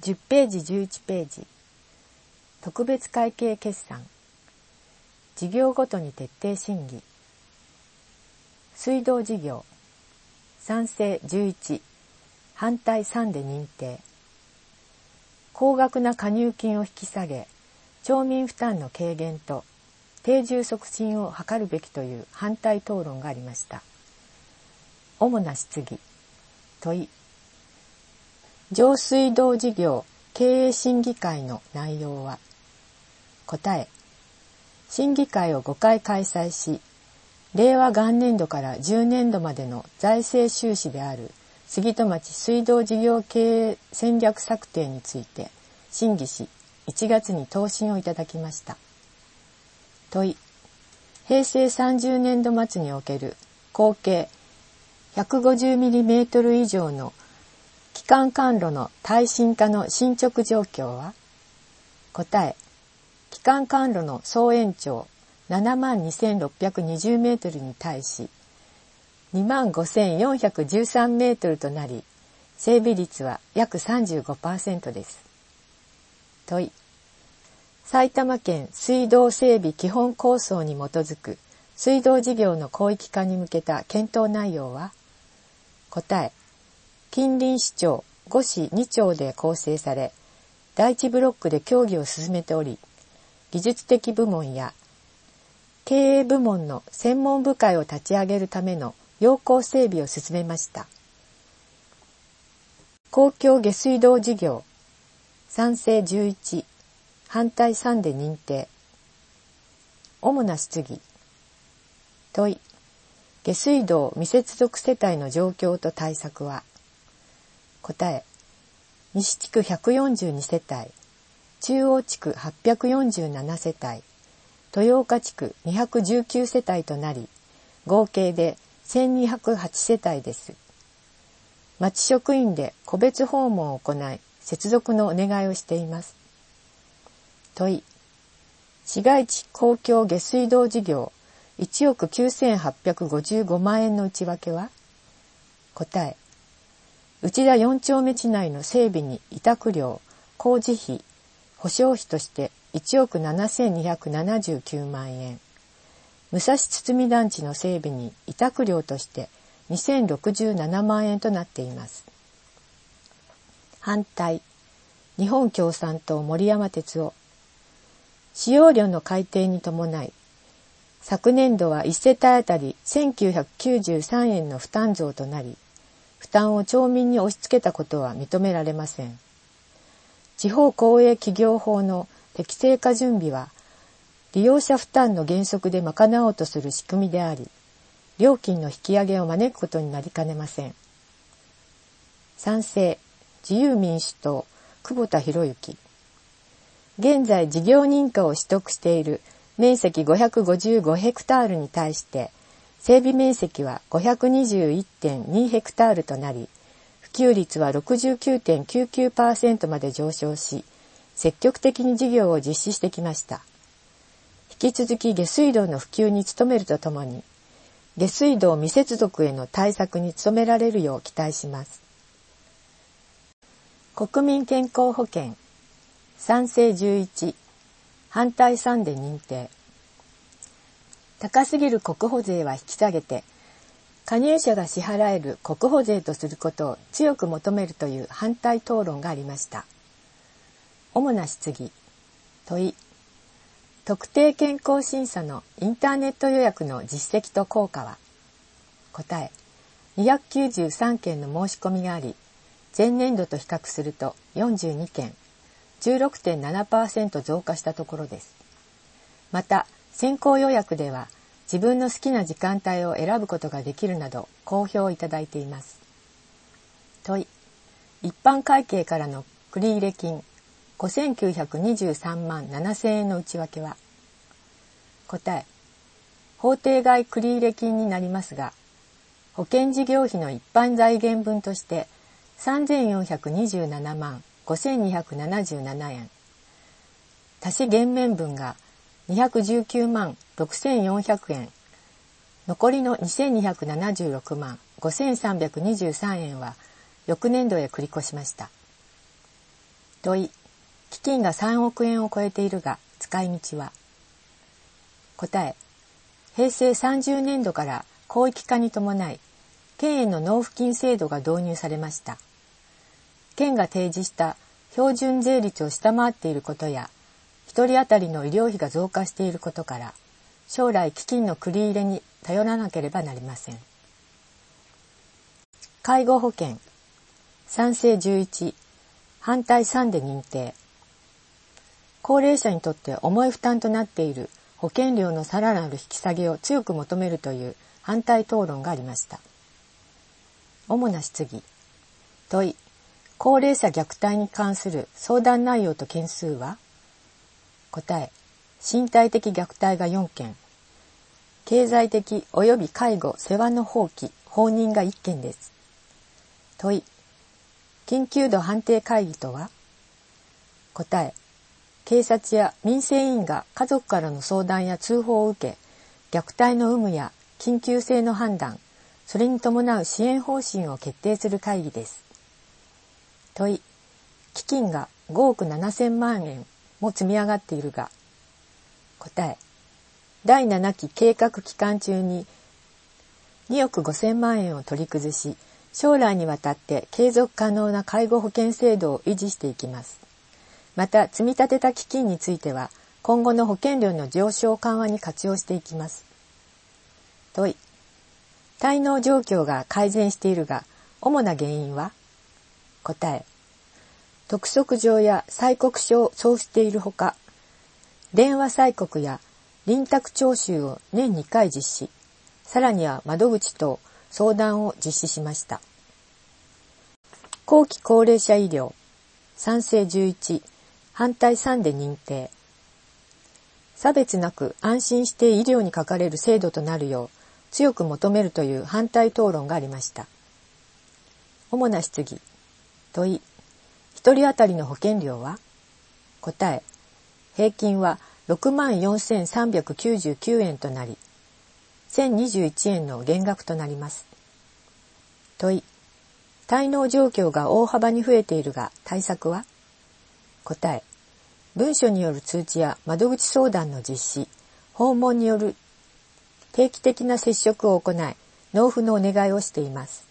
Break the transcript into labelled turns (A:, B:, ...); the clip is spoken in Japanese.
A: 10ページ11ページ特別会計決算事業ごとに徹底審議水道事業賛成11反対3で認定高額な加入金を引き下げ町民負担の軽減と定住促進を図るべきという反対討論がありました。主な質疑問い上水道事業経営審議会の内容は答え審議会を5回開催し令和元年度から10年度までの財政収支である杉戸町水道事業経営戦略策定について審議し1月に答申をいただきました。問い平成30年度末における合計 150mm 以上の基幹管路の耐震化の進捗状況は答え基幹管路の総延長72,620メートルに対し25,413メートルとなり整備率は約 35% です。問い埼玉県水道整備基本構想に基づく水道事業の広域化に向けた検討内容は答え近隣市町5市2町で構成され第1ブロックで協議を進めており技術的部門や経営部門の専門部会を立ち上げるための要項整備を進めました。公共下水道事業賛成11反対3で認定主な質疑問い下水道未接続世帯の状況と対策は答え西地区142世帯中央地区847世帯豊岡地区219世帯となり合計で1208世帯です。町職員で個別訪問を行い接続のお願いをしています。問い市街地公共下水道事業1億9855万円の内訳は答え内田4丁目地内の整備に委託料工事費保証費として1億7279万円武蔵堤団地の整備に委託料として2067万円となっています。反対日本共産党森山哲夫使用料の改定に伴い昨年度は1世帯あたり1993円の負担増となり負担を町民に押し付けたことは認められません。地方公営企業法の適正化準備は利用者負担の原則で賄おうとする仕組みであり料金の引き上げを招くことになりかねません。賛成自由民主党久保田博之現在事業認可を取得している面積555ヘクタールに対して整備面積は 521.2 ヘクタールとなり普及率は 69.99% まで上昇し積極的に事業を実施してきました。引き続き下水道の普及に努めるとともに下水道未接続への対策に努められるよう期待します。国民健康保険賛成11反対3で認定高すぎる国保税は引き下げて加入者が支払える国保税とすることを強く求めるという反対討論がありました。主な質疑問い特定健康審査のインターネット予約の実績と効果は答え293件の申し込みがあり前年度と比較すると42件 16.7% 増加したところです。また先行予約では自分の好きな時間帯を選ぶことができるなど好評をいただいています。問い一般会計からの繰入金5,923万7,000円の内訳は答え法定外繰入金になりますが保険事業費の一般財源分として3,427万5,277円足し減免分が219万6,400円残りの2,276万5,323円は翌年度へ繰り越しました。 問い、基金が3億円を超えているが、使い道は？答え、平成30年度から広域化に伴い、県への納付金制度が導入されました。県が提示した標準税率を下回っていることや、1人当たりの医療費が増加していることから、将来基金の繰り入れに頼らなければなりません。介護保険、賛成11、反対3で認定。高齢者にとって重い負担となっている保険料のさらなる引き下げを強く求めるという反対討論がありました。主な質疑。問い、高齢者虐待に関する相談内容と件数は？答え、身体的虐待が4件、経済的及び介護・世話の放棄・放任が1件です。問い、緊急度判定会議とは？答え、警察や民生委員が家族からの相談や通報を受け、虐待の有無や緊急性の判断、それに伴う支援方針を決定する会議です。問い、基金が5億7000万円も積み上がっているが、答え、第7期計画期間中に2億5000万円を取り崩し、将来にわたって継続可能な介護保険制度を維持していきます。また、積み立てた基金については、今後の保険料の上昇緩和に活用していきます。問い、滞納状況が改善しているが、主な原因は？答え、督促状や催告書を送付しているほか、電話催告や臨宅徴収を年2回実施、さらには窓口と相談を実施しました。後期高齢者医療、賛成11、反対3で認定。差別なく安心して医療にかかれる制度となるよう強く求めるという反対討論がありました。主な質疑。問い、1人当たりの保険料は？答え、平均は64,399円となり、1021円の減額となります。問い、滞納状況が大幅に増えているが対策は？答え、文書による通知や窓口相談の実施、訪問による定期的な接触を行い、納付のお願いをしています。